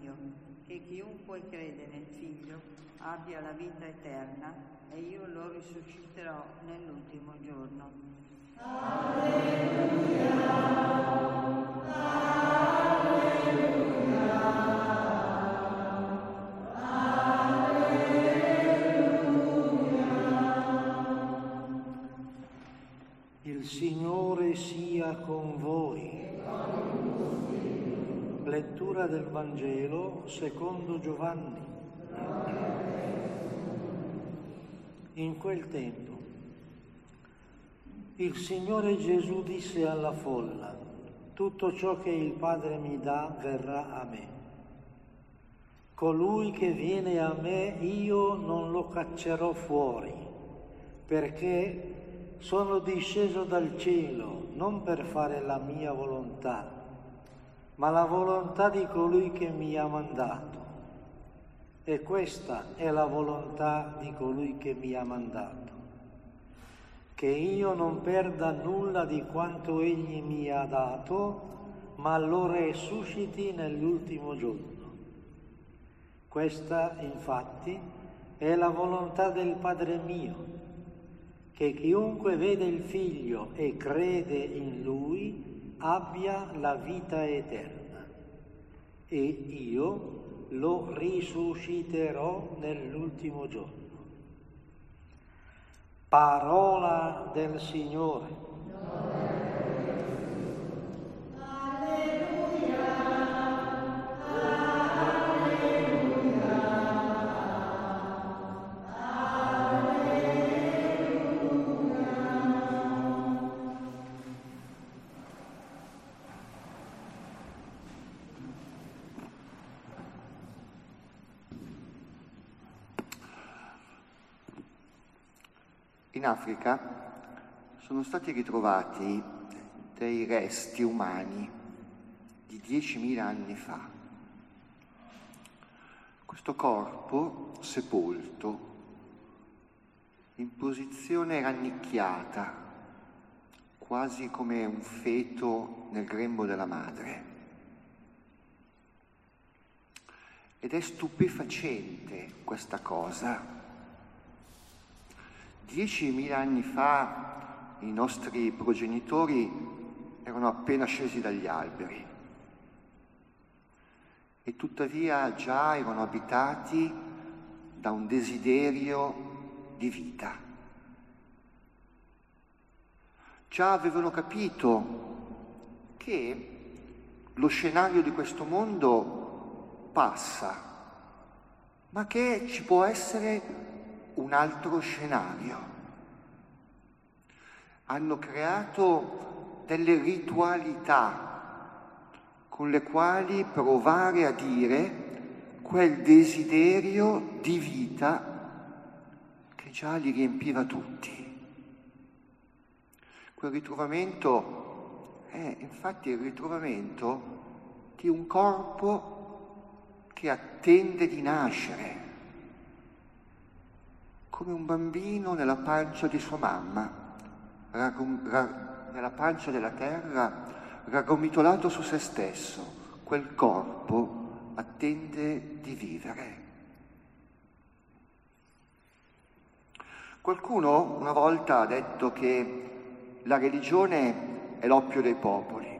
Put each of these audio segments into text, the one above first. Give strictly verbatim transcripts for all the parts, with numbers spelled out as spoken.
Dio, che chiunque crede nel Figlio abbia la vita eterna e io lo risusciterò nell'ultimo giorno. Alleluia, alleluia, alleluia. Il Signore sia con voi. Lettura del Vangelo secondo Giovanni. In quel tempo il Signore Gesù disse alla folla: tutto ciò che il Padre mi dà verrà a me. Colui che viene a me io non lo caccerò fuori, perché sono disceso dal cielo non per fare la mia volontà, ma la volontà di colui che mi ha mandato. E questa è la volontà di colui che mi ha mandato, che io non perda nulla di quanto egli mi ha dato, ma lo resusciti nell'ultimo giorno. Questa, infatti, è la volontà del Padre mio, che chiunque vede il Figlio e crede in Lui abbia la vita eterna, e io lo risusciterò nell'ultimo giorno. Parola del Signore. In Africa sono stati ritrovati dei resti umani di diecimila anni fa. Questo corpo sepolto in posizione rannicchiata, quasi come un feto nel grembo della madre. Ed è stupefacente questa cosa. Diecimila anni fa i nostri progenitori erano appena scesi dagli alberi e tuttavia già erano abitati da un desiderio di vita. Già avevano capito che lo scenario di questo mondo passa, ma che ci può essere un altro scenario. Hanno creato delle ritualità con le quali provare a dire quel desiderio di vita che già li riempiva tutti. Quel ritrovamento è infatti il ritrovamento di un corpo che attende di nascere, come un bambino nella pancia di sua mamma, raggom- ra- nella pancia della terra, raggomitolato su se stesso. Quel corpo attende di vivere. Qualcuno una volta ha detto che la religione è l'oppio dei popoli.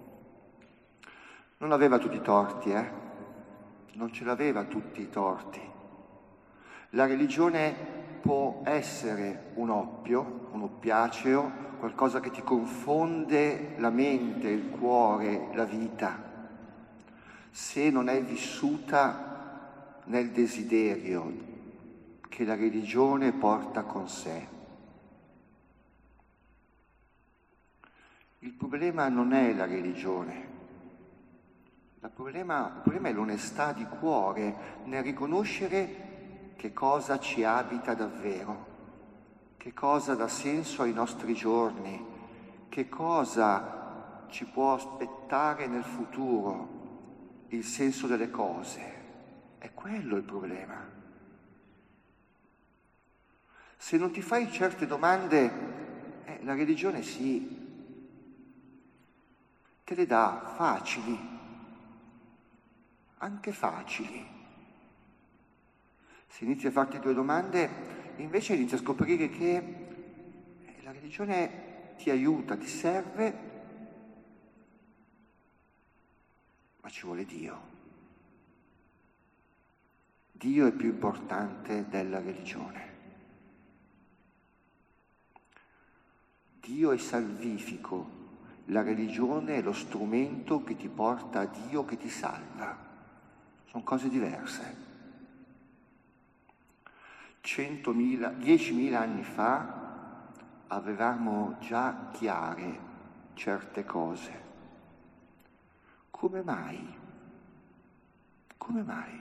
Non aveva tutti i torti, eh? Non ce l'aveva tutti i torti. La religione può essere un oppio, un oppiaceo, qualcosa che ti confonde la mente, il cuore, la vita, se non è vissuta nel desiderio che la religione porta con sé. Il problema non è la religione, il problema, il problema è l'onestà di cuore nel riconoscere che cosa ci abita davvero, che cosa dà senso ai nostri giorni, che cosa ci può aspettare nel futuro, il senso delle cose. È quello il problema. Se non ti fai certe domande, eh, la religione sì, te le dà facili. anche facili. Se inizi a farti due domande, invece inizi a scoprire che la religione ti aiuta, ti serve, ma ci vuole Dio. Dio è più importante della religione. Dio è salvifico, la religione è lo strumento che ti porta a Dio, che ti salva. Sono cose diverse. Centomila, diecimila anni fa avevamo già chiare certe cose. Come mai? Come mai?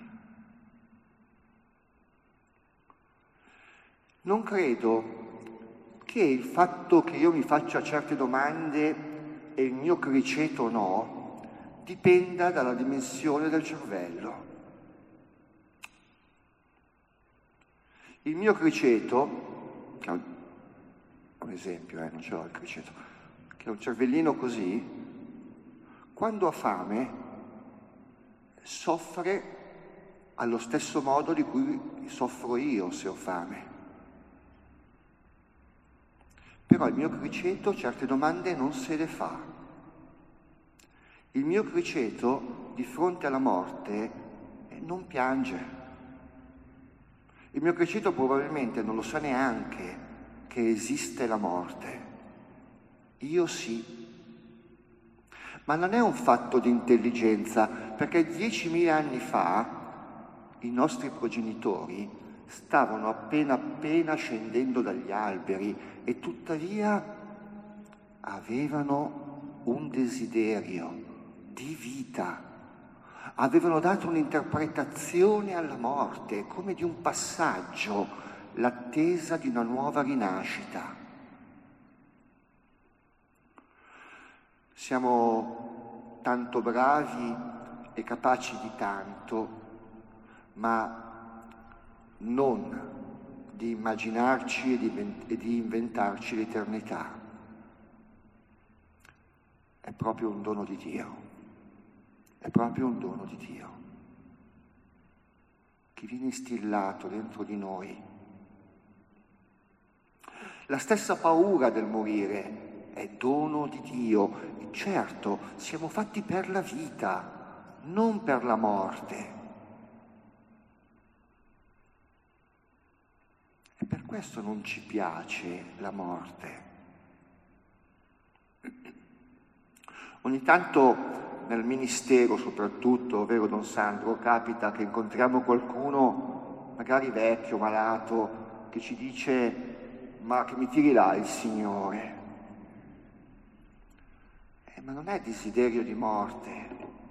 Non credo che il fatto che io mi faccia certe domande e il mio criceto o no dipenda dalla dimensione del cervello. Il mio criceto, che è un, un esempio, eh, non ce l'ho il criceto, che è un cervellino così, quando ha fame soffre allo stesso modo di cui soffro io se ho fame. Però il mio criceto certe domande non se le fa. Il mio criceto di fronte alla morte non piange. Il mio criceto probabilmente non lo sa neanche che esiste la morte. Io sì. Ma non è un fatto di intelligenza, perché diecimila anni fa i nostri progenitori stavano appena appena scendendo dagli alberi e tuttavia avevano un desiderio di vita, avevano dato un'interpretazione alla morte come di un passaggio, l'attesa di una nuova rinascita. Siamo tanto bravi e capaci di tanto, ma non di immaginarci e di, e di inventarci l'eternità. È proprio un dono di Dio, è proprio un dono di Dio, che viene instillato dentro di noi. La stessa paura del morire è dono di Dio. E certo, siamo fatti per la vita, non per la morte. E per questo non ci piace la morte. Ogni tanto nel ministero soprattutto, vero Don Sandro, capita che incontriamo qualcuno, magari vecchio, malato, che ci dice: ma che mi tiri là il Signore. Eh, ma non è desiderio di morte,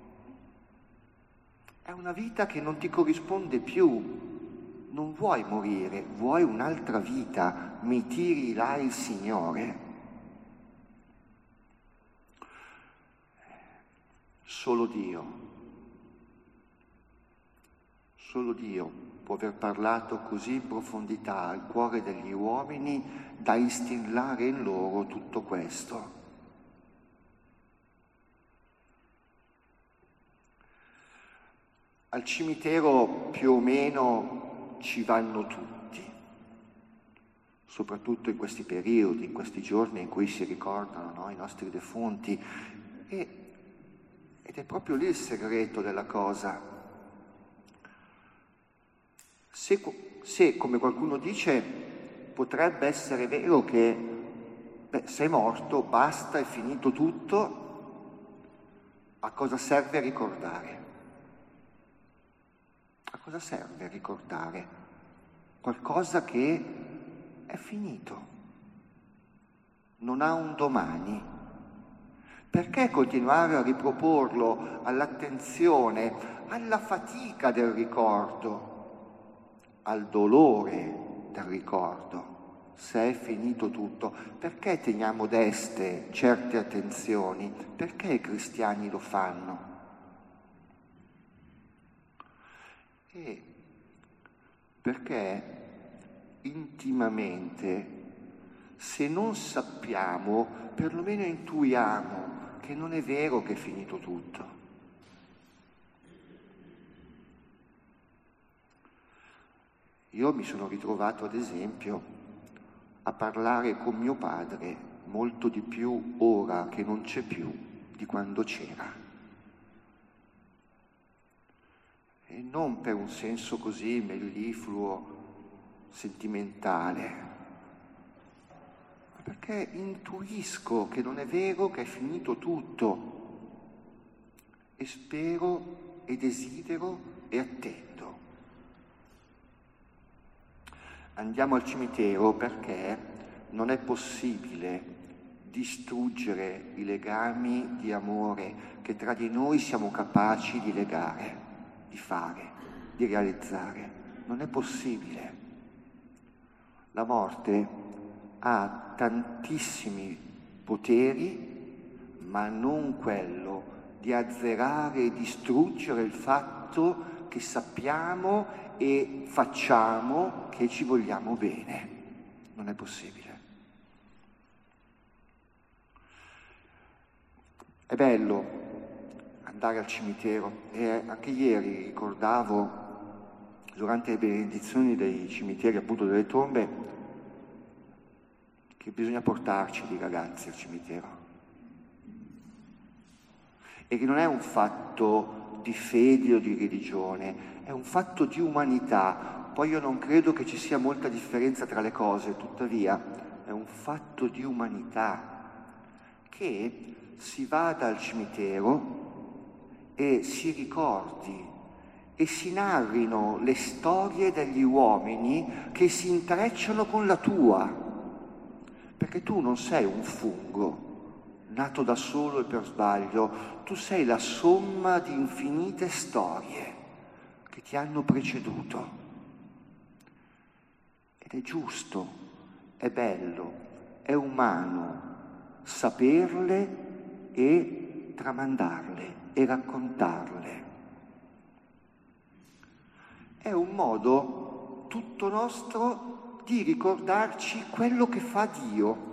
è una vita che non ti corrisponde più. Non vuoi morire, vuoi un'altra vita, mi tiri là il Signore. Solo Dio, solo Dio può aver parlato così in profondità al cuore degli uomini da instillare in loro tutto questo. Al cimitero più o meno ci vanno tutti, soprattutto in questi periodi, in questi giorni in cui si ricordano, no, i nostri defunti, e, ed è proprio lì il segreto della cosa. Se, se, come qualcuno dice, potrebbe essere vero che beh, sei morto, basta, è finito tutto, a cosa serve ricordare? A cosa serve ricordare? Qualcosa che è finito, non ha un domani. Perché continuare a riproporlo all'attenzione, alla fatica del ricordo, al dolore del ricordo, se è finito tutto? Perché teniamo deste certe attenzioni? Perché i cristiani lo fanno? E perché intimamente, se non sappiamo, perlomeno intuiamo che non è vero che è finito tutto. Io mi sono ritrovato, ad esempio, a parlare con mio padre molto di più ora che non c'è più di quando c'era. E non per un senso così mellifluo, sentimentale, ma perché intuisco che non è vero, che è finito tutto, e spero e desidero e attendo. Andiamo al cimitero perché non è possibile distruggere i legami di amore che tra di noi siamo capaci di legare, di fare, di realizzare. Non è possibile. La morte ha tantissimi poteri, ma non quello di azzerare e distruggere il fatto che sappiamo e facciamo che ci vogliamo bene. Non è possibile. È bello andare al cimitero e anche ieri ricordavo durante le benedizioni dei cimiteri, appunto delle tombe, che bisogna portarci dei ragazzi al cimitero e che non è un fatto di fede o di religione, è un fatto di umanità. Poi io non credo che ci sia molta differenza tra le cose, tuttavia è un fatto di umanità che si vada al cimitero e si ricordi e si narrino le storie degli uomini che si intrecciano con la tua, perché tu non sei un fungo nato da solo e per sbaglio, tu sei la somma di infinite storie che ti hanno preceduto. Ed è giusto, è bello, è umano saperle e tramandarle e raccontarle. È un modo tutto nostro di ricordarci quello che fa Dio.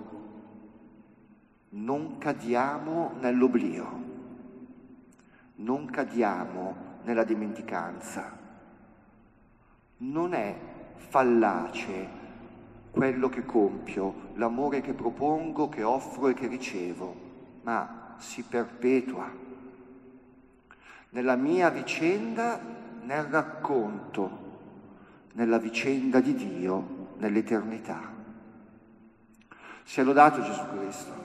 Non cadiamo nell'oblio, non cadiamo nella dimenticanza. Non è fallace quello che compio, l'amore che propongo, che offro e che ricevo, ma si perpetua. Nella mia vicenda, nel racconto, nella vicenda di Dio, nell'eternità. Sia lodato Gesù Cristo.